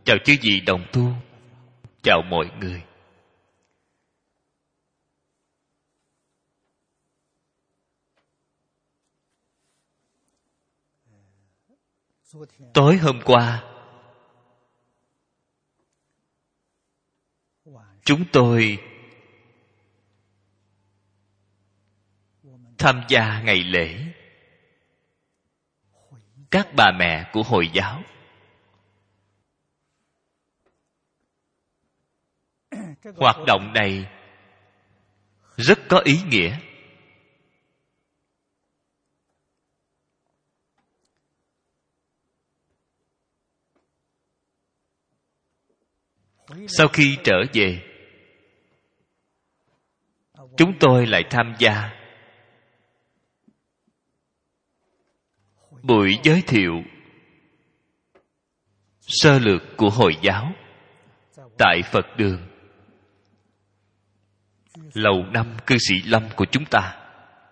Chào chư vị đồng tu. Chào mọi người. Tối hôm qua, chúng tôi tham gia ngày lễ các bà mẹ của Hồi giáo. Hoạt động này rất có ý nghĩa. Sau khi trở về, chúng tôi lại tham gia buổi giới thiệu sơ lược của Hồi giáo tại Phật đường, lầu 5 cư sĩ Lâm của chúng ta.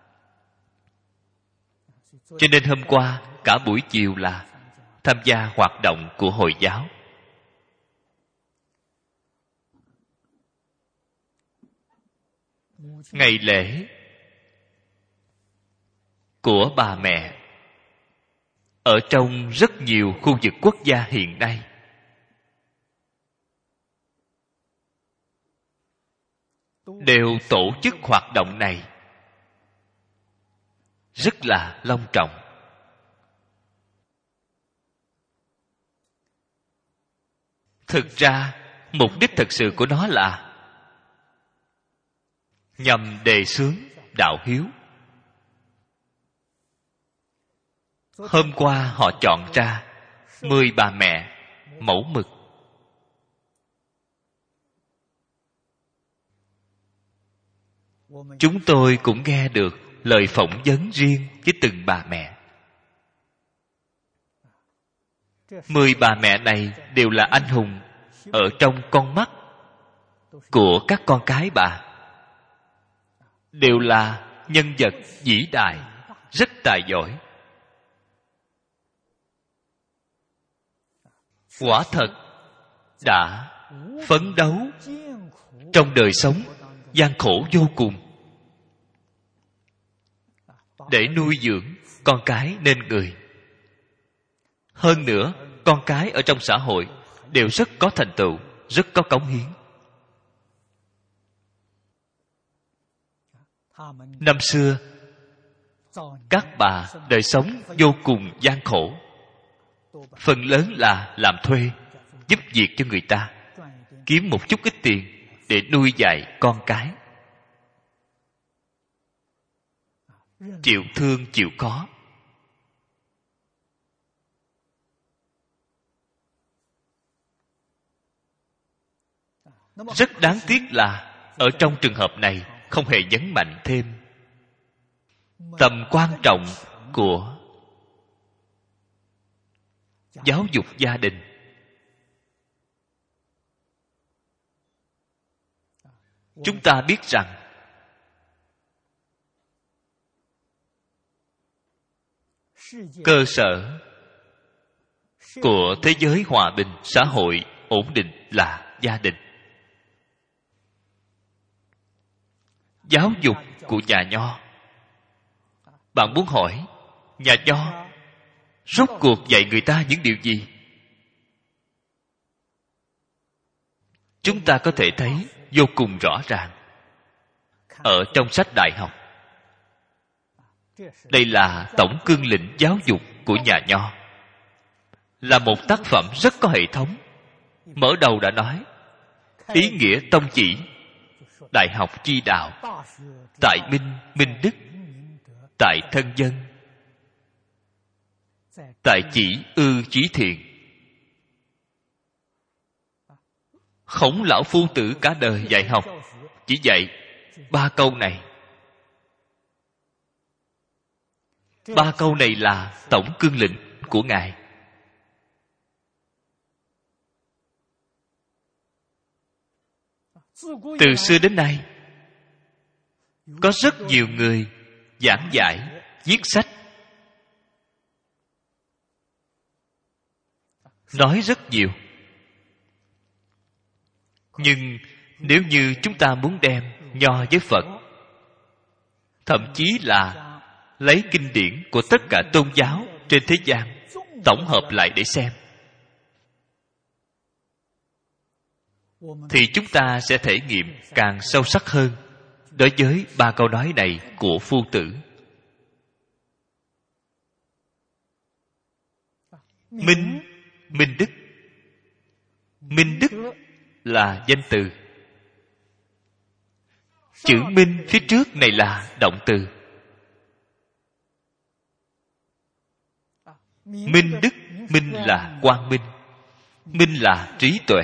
Cho nên hôm qua cả buổi chiều là tham gia hoạt động của Hồi giáo. Ngày lễ của bà mẹ ở trong rất nhiều khu vực quốc gia hiện nay đều tổ chức hoạt động này rất là long trọng. Thực ra mục đích thật sự của nó là nhằm đề xướng đạo hiếu. Hôm qua họ chọn ra 10 bà mẹ mẫu mực. Chúng tôi cũng nghe được lời phỏng vấn riêng với từng bà mẹ. 10 bà mẹ này đều là anh hùng ở trong con mắt của các con cái bà. Đều là nhân vật vĩ đại, rất tài giỏi. Quả thật đã phấn đấu trong đời sống gian khổ vô cùng để nuôi dưỡng con cái nên người. Hơn nữa, con cái ở trong xã hội đều rất có thành tựu, rất có cống hiến. Năm xưa, các bà đời sống vô cùng gian khổ, phần lớn là làm thuê, giúp việc cho người ta, kiếm một chút ít tiền để nuôi dạy con cái. Chịu thương chịu khó. Rất đáng tiếc là ở trong trường hợp này không hề nhấn mạnh thêm tầm quan trọng của giáo dục gia đình. Chúng ta biết rằng cơ sở của thế giới hòa bình, xã hội ổn định là gia đình. Giáo dục của nhà Nho, bạn muốn hỏi nhà Nho rốt cuộc dạy người ta những điều gì? Chúng ta có thể thấy vô cùng rõ ràng ở trong sách đại học. Đây là tổng cương lĩnh giáo dục của nhà Nho, là một tác phẩm rất có hệ thống. Mở đầu đã nói ý nghĩa tông chỉ đại học chi đạo, tại Minh, Minh Đức, tại thân dân, tại chỉ ư chí thiện. Khổng lão phu tử cả đời dạy học chỉ dạy 3 câu này. 3 câu này là tổng cương lĩnh của Ngài. Từ xưa đến nay, có rất nhiều người giảng giải, viết sách, nói rất nhiều. Nhưng nếu như chúng ta muốn đem nho với Phật, thậm chí là lấy kinh điển của tất cả tôn giáo trên thế gian tổng hợp lại để xem, thì chúng ta sẽ thể nghiệm càng sâu sắc hơn đối với ba câu nói này của Phu Tử. Minh, minh đức. Minh đức là danh từ. Chữ minh phía trước này là động từ. Minh đức, minh là quang minh, minh là trí tuệ.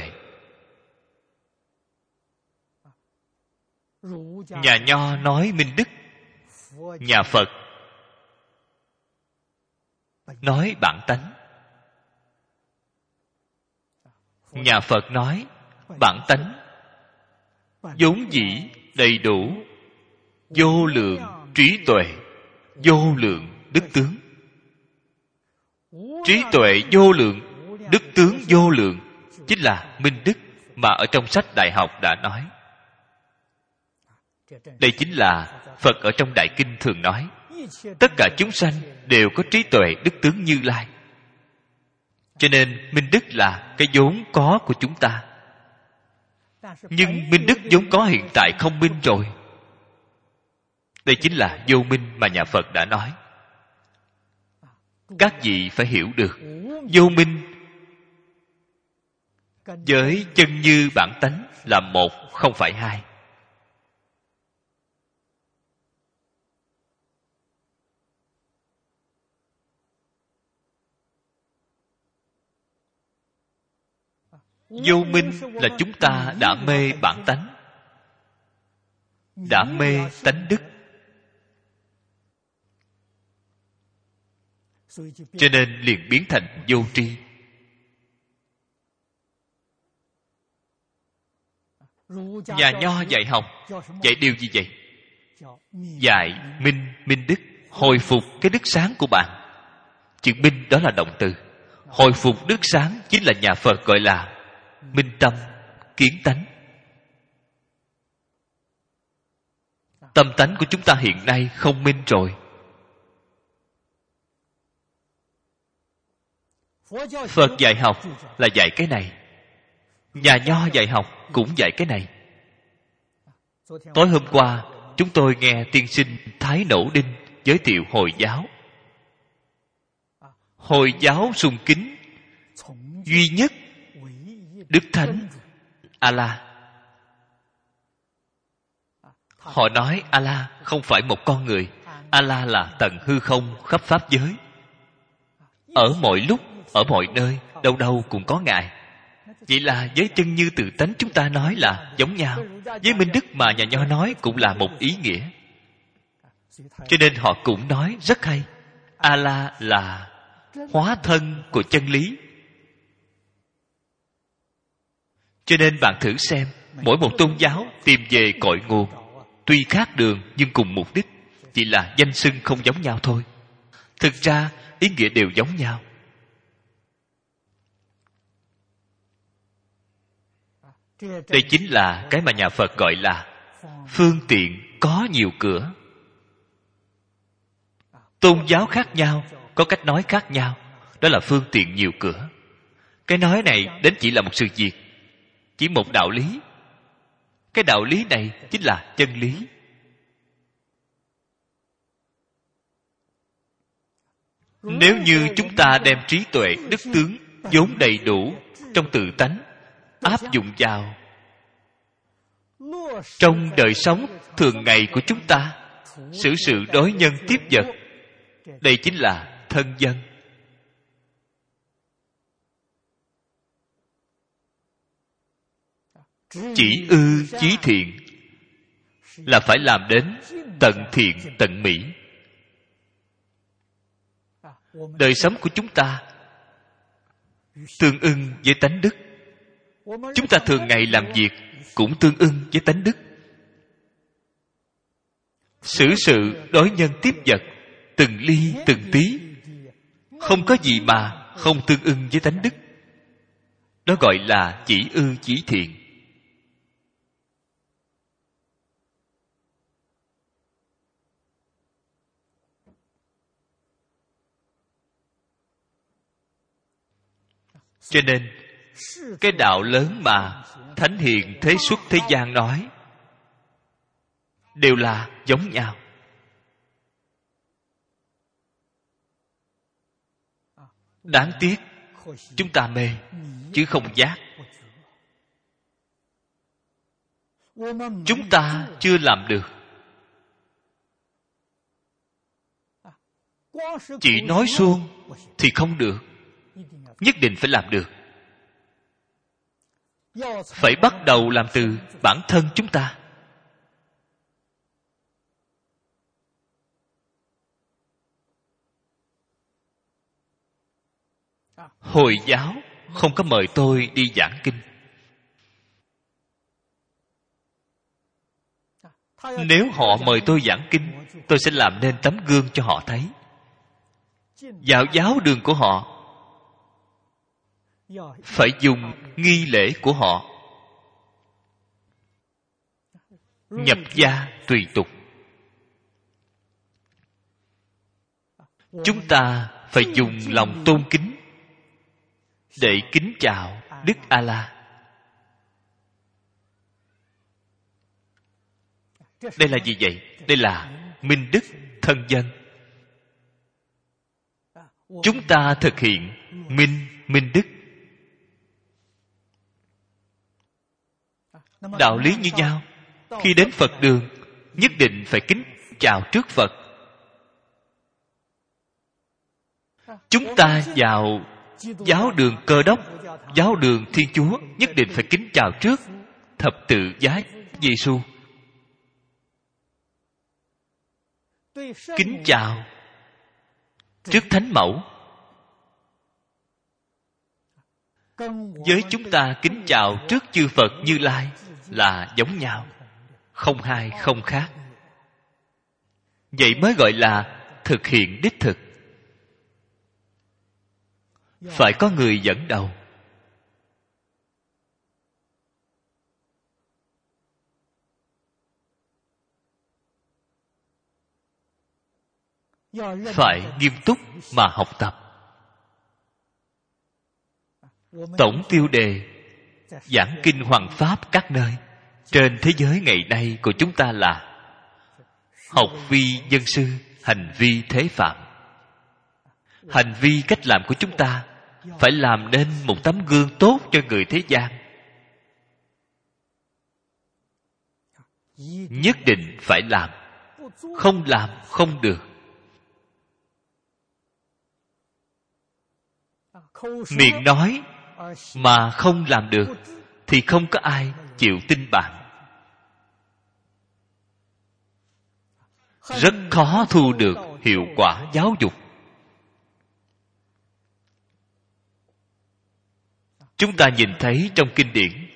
Nhà Nho nói minh đức, nhà Phật nói bản tánh. Nhà Phật nói bản tánh vốn dĩ đầy đủ, vô lượng trí tuệ, vô lượng đức tướng. Trí tuệ vô lượng, đức tướng vô lượng chính là minh đức mà ở trong sách Đại Học đã nói. Đây chính là Phật ở trong Đại Kinh thường nói, tất cả chúng sanh đều có trí tuệ đức tướng Như Lai. Cho nên minh đức là cái vốn có của chúng ta. Nhưng minh đức vốn có hiện tại không minh rồi. Đây chính là vô minh mà nhà Phật đã nói. Các vị phải hiểu được, vô minh với chân như bản tánh là một, không phải hai. Vô minh là chúng ta đã mê bản tánh, đã mê tánh đức, cho nên liền biến thành vô tri. Nhà Nho dạy học dạy điều gì vậy? Dạy minh, minh đức, hồi phục cái đức sáng của bạn. Chữ minh đó là động từ. Hồi phục đức sáng chính là nhà Phật gọi là minh tâm, kiến tánh. Tâm tánh của chúng ta hiện nay không minh rồi. Phật dạy học là dạy cái này. Nhà Nho dạy học cũng dạy cái này. Tối hôm qua chúng tôi nghe tiên sinh Thái Nổ Đinh giới thiệu Hồi giáo. Hồi giáo sùng kính duy nhất Đức Thánh A-la. Họ nói A-la không phải một con người. A-la là tầng hư không khắp pháp giới. Ở mọi lúc, ở mọi nơi, đâu đâu cũng có Ngài. Vậy là với chân như tự tánh chúng ta nói là giống nhau. Với minh đức mà nhà Nho nói cũng là một ý nghĩa. Cho nên họ cũng nói rất hay. A-la là hóa thân của chân lý. Cho nên bạn thử xem, mỗi một tôn giáo tìm về cội nguồn, tuy khác đường nhưng cùng mục đích, chỉ là danh xưng không giống nhau thôi. Thực ra ý nghĩa đều giống nhau. Đây chính là cái mà nhà Phật gọi là phương tiện có nhiều cửa. Tôn giáo khác nhau có cách nói khác nhau, đó là phương tiện nhiều cửa. Cái nói này đến chỉ là một sự việc, chỉ một đạo lý. Cái đạo lý này chính là chân lý. Nếu như chúng ta đem trí tuệ đức tướng vốn đầy đủ trong tự tánh áp dụng vào trong đời sống thường ngày của chúng ta, xử sự đối nhân tiếp vật, đây chính là thân dân. Chỉ ư chí thiện là phải làm đến tận thiện tận mỹ. Đời sống của chúng ta tương ưng với tánh đức. Chúng ta thường ngày làm việc cũng tương ưng với tánh đức. Xử sự đối nhân tiếp vật, từng ly từng tí, không có gì mà không tương ưng với tánh đức. Đó gọi là chỉ ư chỉ thiện. Cho nên cái đạo lớn mà thánh hiền thế xuất thế gian nói đều là giống nhau. Đáng tiếc chúng ta mê chứ không giác. Chúng ta chưa làm được. Chỉ nói suông thì không được, nhất định phải làm được. Phải bắt đầu làm từ bản thân chúng ta. Hồi giáo không có mời tôi đi giảng kinh. Nếu họ mời tôi giảng kinh, tôi sẽ làm nên tấm gương cho họ thấy. Vào giáo đường của họ phải dùng nghi lễ của họ. Nhập gia tùy tục. Chúng ta phải dùng lòng tôn kính để kính chào Đức A-la. Đây là gì vậy? Đây là minh đức thân dân. Chúng ta thực hiện minh đức. Đạo lý như nhau. Khi đến Phật đường, nhất định phải kính chào trước Phật. Chúng ta vào giáo đường Cơ Đốc, giáo đường Thiên Chúa, nhất định phải kính chào trước thập tự giá Giê-xu. Kính chào trước Thánh Mẫu. Với chúng ta kính chào trước chư Phật Như Lai là giống nhau, không hai không khác. Vậy mới gọi là thực hiện đích thực. Phải có người dẫn đầu. Phải nghiêm túc mà học tập. Tổng tiêu đề giảng kinh hoằng pháp các nơi trên thế giới ngày nay của chúng ta là học vi dân sư, hành vi thế phạm. Hành vi cách làm của chúng ta phải làm nên một tấm gương tốt cho người thế gian. Nhất định phải làm. Không làm không được. Miệng nói mà không làm được thì không có ai chịu tin bạn. Rất khó thu được hiệu quả giáo dục. Chúng ta nhìn thấy trong kinh điển,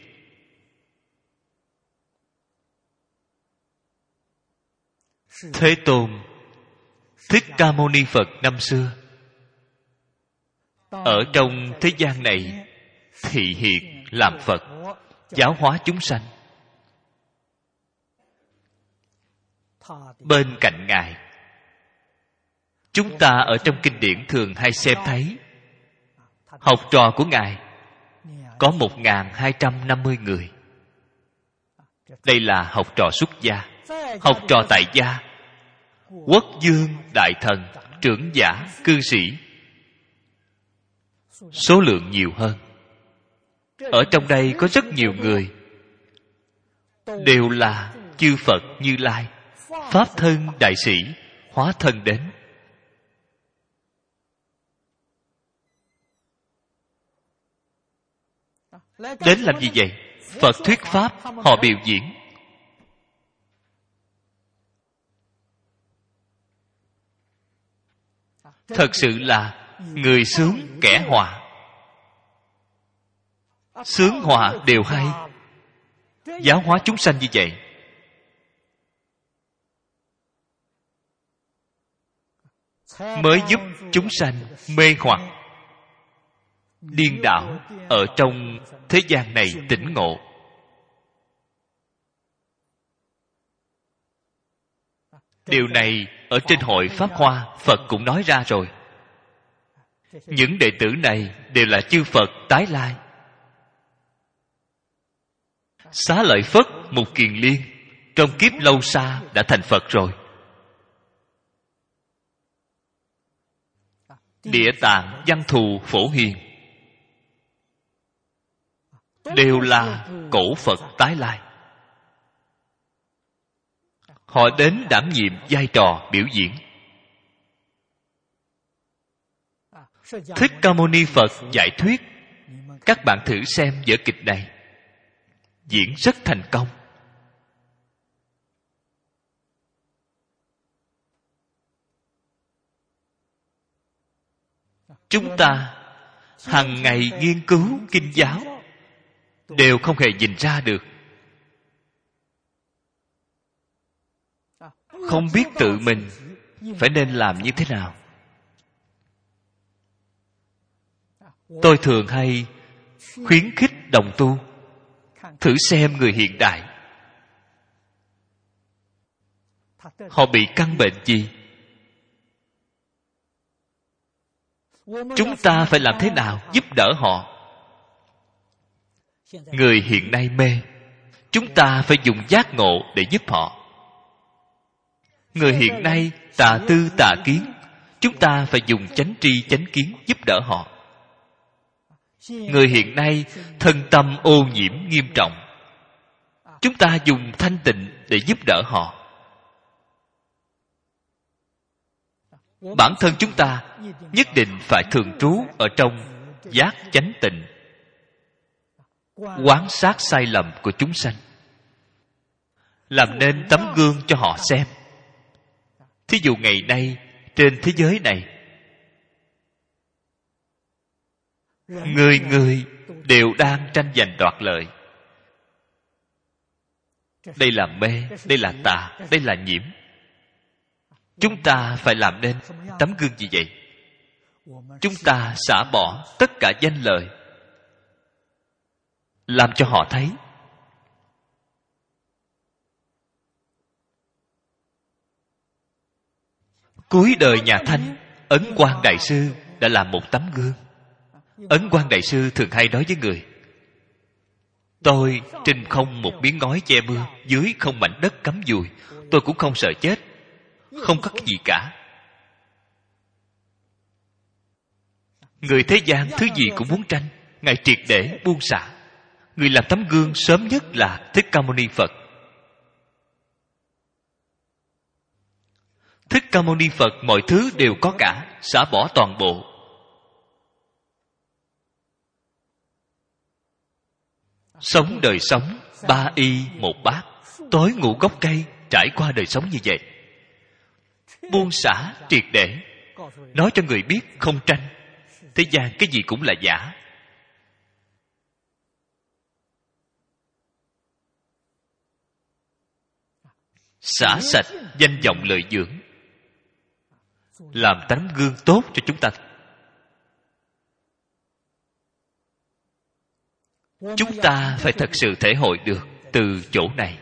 Thế Tôn Thích Ca Mâu Ni Phật năm xưa ở trong thế gian này thị hiện làm Phật, giáo hóa chúng sanh. Bên cạnh Ngài, chúng ta ở trong kinh điển thường hay xem thấy học trò của Ngài có 1.250 người. Đây là học trò xuất gia. Học trò tại gia, quốc vương, đại thần, trưởng giả, cư sĩ, số lượng nhiều hơn. Ở trong đây có rất nhiều người đều là chư Phật Như Lai, Pháp thân đại sĩ hóa thân đến. Đến làm gì vậy? Phật thuyết Pháp, họ biểu diễn. Thật sự là người sướng kẻ họa. Sướng họa đều hay. Giáo hóa chúng sanh như vậy, mới giúp chúng sanh mê hoặc điên đảo ở trong thế gian này tỉnh ngộ. Điều này ở trên hội Pháp Hoa Phật cũng nói ra rồi. Những đệ tử này đều là chư Phật tái lai. Xá Lợi Phất, Mục Kiền Liên trong kiếp lâu xa đã thành Phật rồi. Địa Tạng, Văn Thù, Phổ Hiền đều là cổ Phật tái lai. Họ đến đảm nhiệm vai trò biểu diễn. Thích Ca Mâu Ni Phật giải thuyết, các bạn thử xem vở kịch này, diễn rất thành công. Chúng ta hằng ngày nghiên cứu kinh giáo đều không hề nhìn ra được, không biết tự mình phải nên làm như thế nào. Tôi thường hay khuyến khích đồng tu thử xem người hiện đại họ bị căn bệnh gì, chúng ta phải làm thế nào giúp đỡ họ. Người hiện nay mê, chúng ta phải dùng giác ngộ để giúp họ. Người hiện nay tà tư tà kiến, chúng ta phải dùng chánh tri chánh kiến giúp đỡ họ. Người hiện nay thân tâm ô nhiễm nghiêm trọng, chúng ta dùng thanh tịnh để giúp đỡ họ. Bản thân chúng ta nhất định phải thường trú ở trong giác chánh tịnh, quán sát sai lầm của chúng sanh, làm nên tấm gương cho họ xem. Thí dụ ngày nay trên thế giới này, người người đều đang tranh giành đoạt lợi. Đây là mê, đây là tà, đây là nhiễm. Chúng ta phải làm nên tấm gương gì vậy? Chúng ta xả bỏ tất cả danh lợi, làm cho họ thấy. Cuối đời nhà Thanh, Ấn Quang Đại Sư đã làm một tấm gương. Ấn Quang Đại Sư thường hay nói với người: tôi trên không một miếng ngói che mưa, dưới không mảnh đất cắm dùi, tôi cũng không sợ chết, không có cái gì cả. Người thế gian thứ gì cũng muốn tranh, Ngài triệt để buông xả. Người làm tấm gương sớm nhất là Thích Ca Mâu Ni Phật. Thích Ca Mâu Ni Phật mọi thứ đều có cả, xả bỏ toàn bộ. Sống đời sống ba y một bát, tối ngủ gốc cây, trải qua đời sống như vậy. Buông xả triệt để, nói cho người biết không tranh. Thế gian cái gì cũng là giả. Xả sạch danh vọng lợi dưỡng, làm tấm gương tốt cho chúng ta. Chúng ta phải thật sự thể hội được từ chỗ này.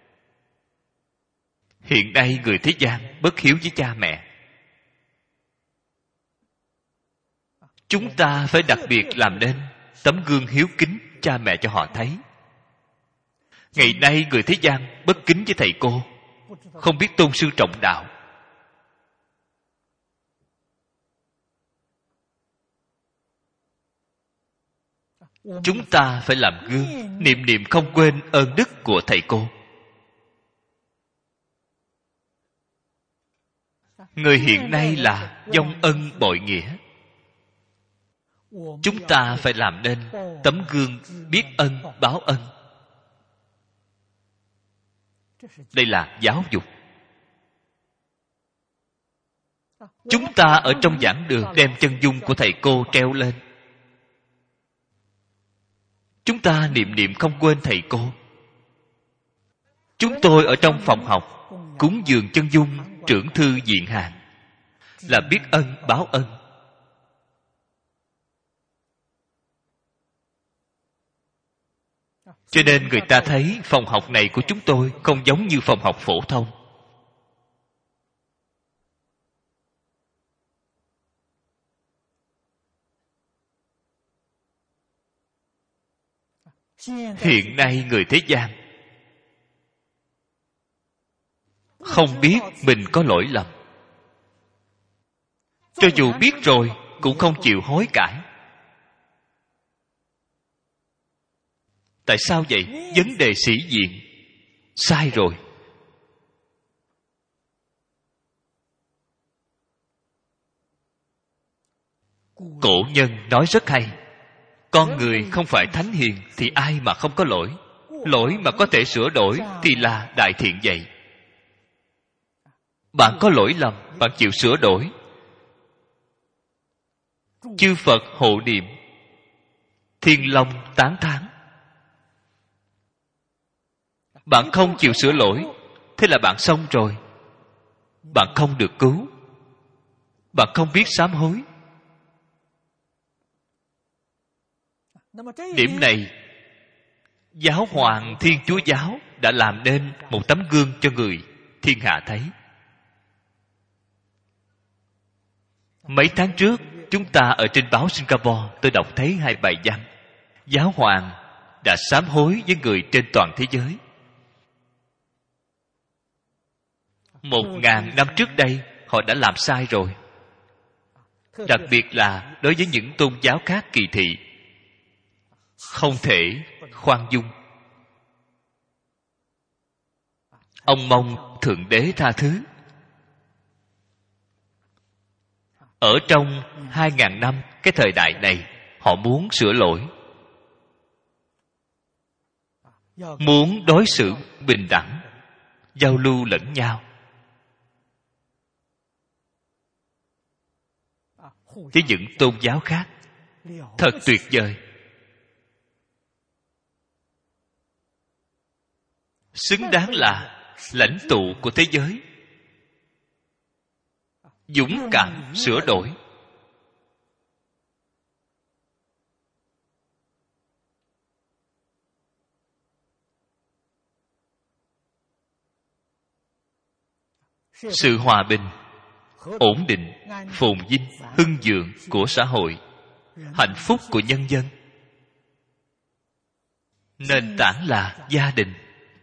Hiện nay người thế gian bất hiếu với cha mẹ. Chúng ta phải đặc biệt làm nên tấm gương hiếu kính cha mẹ cho họ thấy. Ngày nay người thế gian bất kính với thầy cô, không biết tôn sư trọng đạo. Chúng ta phải làm gương, niệm niệm không quên ơn đức của thầy cô. Người hiện nay là vong ân bội nghĩa. Chúng ta phải làm nên tấm gương biết ân báo ân. Đây là giáo dục. Chúng ta ở trong giảng đường đem chân dung của thầy cô treo lên. Chúng ta niệm niệm không quên thầy cô. Chúng tôi ở trong phòng học cúng dường chân dung trưởng thư diện hàng, là biết ân báo ân. Cho nên người ta thấy phòng học này của chúng tôi không giống như phòng học phổ thông. hiện nay người thế gian không biết mình có lỗi lầm, cho dù biết rồi cũng không chịu hối cải. Tại sao vậy? Vấn đề sĩ diện. Sai rồi. Cổ nhân nói rất hay. Con người không phải thánh hiền thì ai mà không có lỗi. Lỗi mà có thể sửa đổi thì là đại thiện vậy. Bạn có lỗi lầm, bạn chịu sửa đổi, chư Phật hộ niệm, thiên long tán thán. Bạn không chịu sửa lỗi, thế là bạn xong rồi. Bạn không được cứu. Bạn không biết sám hối. Điểm này, Giáo hoàng Thiên Chúa giáo đã làm nên một tấm gương cho người thiên hạ thấy. Mấy tháng trước, chúng ta ở trên báo Singapore, tôi đọc thấy 2 bài văn. Giáo hoàng đã sám hối với người trên toàn thế giới. 1000 năm trước đây, họ đã làm sai rồi. Đặc biệt là đối với những tôn giáo khác kỳ thị, không thể khoan dung. Ông mong Thượng Đế tha thứ. Ở trong 2000 năm, cái thời đại này, họ muốn sửa lỗi, muốn đối xử bình đẳng, giao lưu lẫn nhau. Với những tôn giáo khác, thật tuyệt vời. Xứng đáng là lãnh tụ của thế giới, dũng cảm sửa đổi. Sự hòa bình, ổn định, phồn vinh, hưng vượng của xã hội, hạnh phúc của nhân dân, nền tảng là gia đình.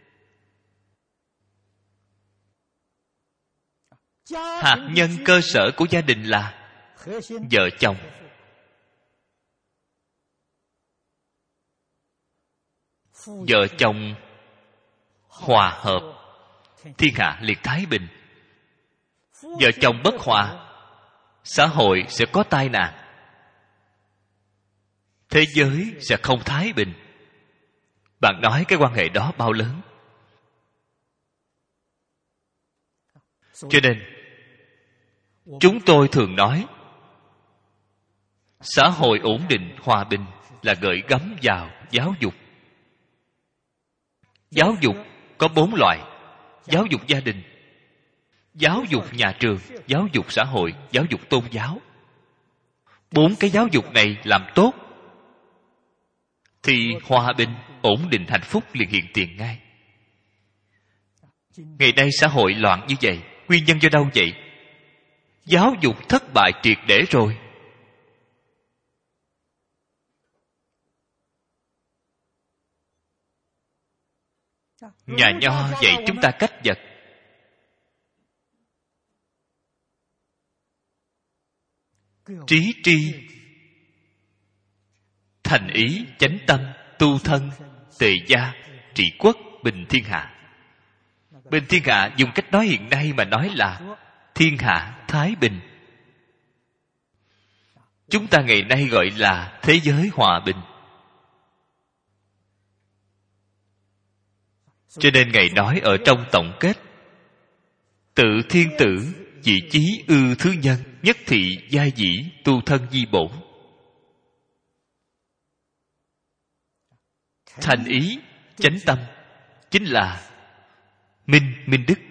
Hạt nhân cơ sở của gia đình là vợ chồng. Vợ chồng hòa hợp, thiên hạ liệt thái bình. Vợ chồng bất hòa, xã hội sẽ có tai nạn, thế giới sẽ không thái bình. Bạn nói cái quan hệ đó bao lớn. Cho nên chúng tôi thường nói, xã hội ổn định, hòa bình là gửi gắm vào giáo dục. Giáo dục có 4 loại: giáo dục gia đình, giáo dục nhà trường, giáo dục xã hội, giáo dục tôn giáo. 4 cái giáo dục này làm tốt thì hòa bình, ổn định, hạnh phúc liền hiện tiền ngay. Ngày nay xã hội loạn như vậy, nguyên nhân do đâu vậy? Giáo dục thất bại triệt để rồi. Nhà Nho dạy chúng ta cách vật. Trí tri, thành ý, chánh tâm, tu thân, tề gia, trị quốc, bình thiên hạ. Bình thiên hạ dùng cách nói hiện nay mà nói là thiên hạ thái bình. Chúng ta ngày nay gọi là thế giới hòa bình. Cho nên Ngài nói ở trong tổng kết: tự thiên tử, dị chí ư thứ nhân, nhất thị giai dĩ, tu thân di bổn. Thành ý, chánh tâm chính là minh đức.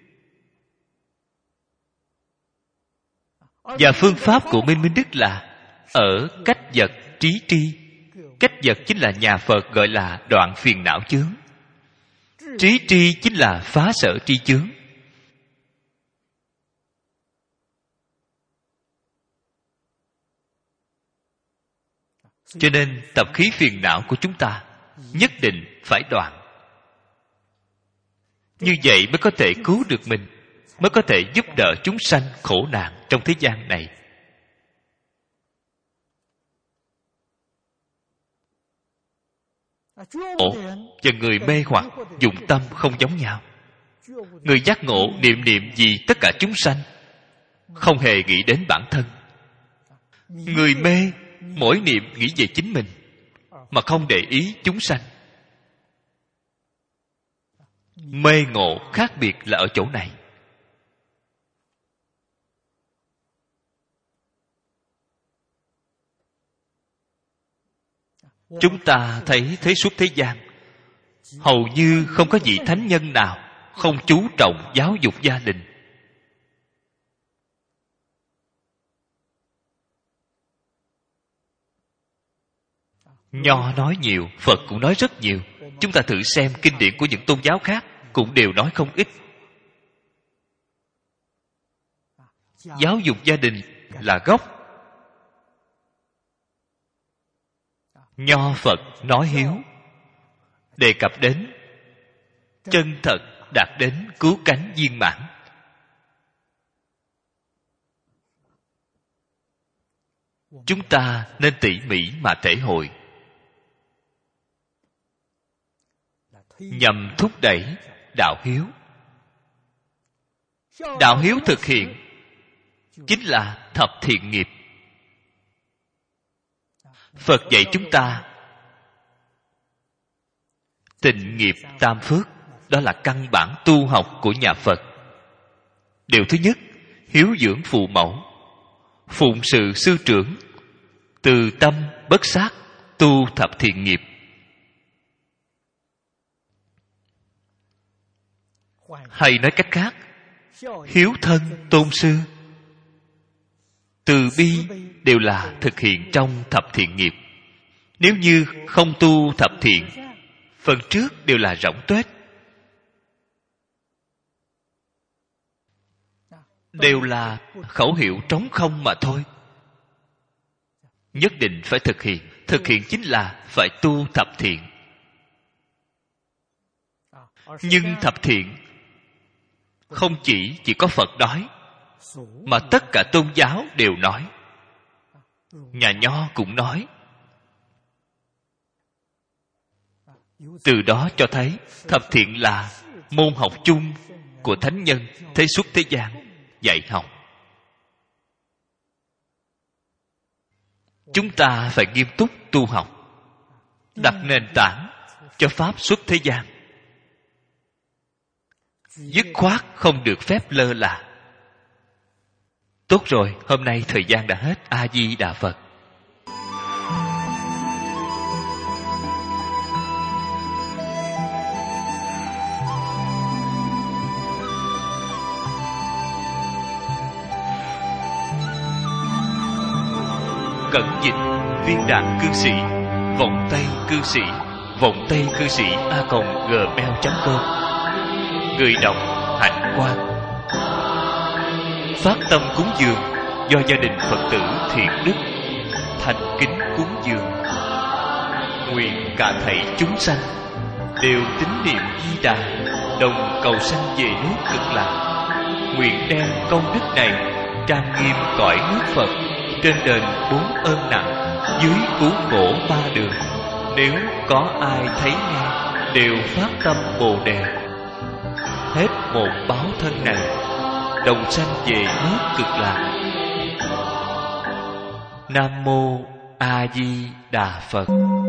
Và phương pháp của minh đức là ở cách vật trí tri. Cách vật chính là nhà Phật gọi là đoạn phiền não chướng. Trí tri chính là phá sở tri chướng. Cho nên tập khí phiền não của chúng ta nhất định phải đoạn. Như vậy mới có thể cứu được mình, mới có thể giúp đỡ chúng sanh khổ nạn trong thế gian này. Ồ, và người mê hoặc dụng tâm không giống nhau. Người giác ngộ niệm vì tất cả chúng sanh, không hề nghĩ đến bản thân. Người mê mỗi niệm nghĩ về chính mình, mà không để ý chúng sanh. Mê ngộ khác biệt là ở chỗ này. Chúng ta thấy thế suốt thế gian, hầu như không có vị thánh nhân nào không chú trọng giáo dục gia đình. Nho nói nhiều, Phật cũng nói rất nhiều. Chúng ta thử xem kinh điển của những tôn giáo khác cũng đều nói không ít. Giáo dục gia đình là gốc. Nho Phật nói hiếu, đề cập đến chân thật đạt đến cứu cánh viên mãn. Chúng ta nên tỉ mỉ mà thể hội, nhằm thúc đẩy đạo hiếu. Đạo hiếu thực hiện chính là thập thiện nghiệp. Phật dạy chúng ta tịnh nghiệp tam phước, đó là căn bản tu học của nhà Phật. Điều thứ nhất, hiếu dưỡng phụ mẫu, phụng sự sư trưởng, từ tâm bất sát, tu thập thiện nghiệp. Hay nói cách khác, hiếu thân tôn sư, từ bi đều là thực hiện trong thập thiện nghiệp. Nếu như không tu thập thiện, phần trước đều là rỗng tuếch, đều là khẩu hiệu trống không mà thôi. Nhất định phải thực hiện. Thực hiện chính là phải tu thập thiện. Nhưng thập thiện không chỉ có Phật nói, mà tất cả tôn giáo đều nói. Nhà Nho cũng nói. Từ đó cho thấy thập thiện là môn học chung của thánh nhân thế suốt thế gian dạy học. Chúng ta phải nghiêm túc tu học, đặt nền tảng cho pháp xuất thế gian. Dứt khoát không được phép lơ là. Tốt rồi, hôm nay thời gian đã hết. A Di Đà Phật. Cẩn dịch viên đạn cư sĩ, vọng tây cư sĩ, vọng tây cư sĩ a.gmail.com. Người đọc Hạnh Quang. Phát tâm cúng dường do gia đình Phật tử Thiện Đức thành kính cúng dường. Nguyện cả thảy chúng sanh đều tín niệm Di Đà, đồng cầu sanh về nước Cực Lạc. Nguyện đem công đức này trang nghiêm cõi nước Phật, trên đền 4 ơn nặng, dưới cứu khổ 3 đường. Nếu có ai thấy nghe đều phát tâm Bồ Đề, hết một báo thân này, đồng sanh về nước Cực Lạc. Nam mô A Di Đà Phật.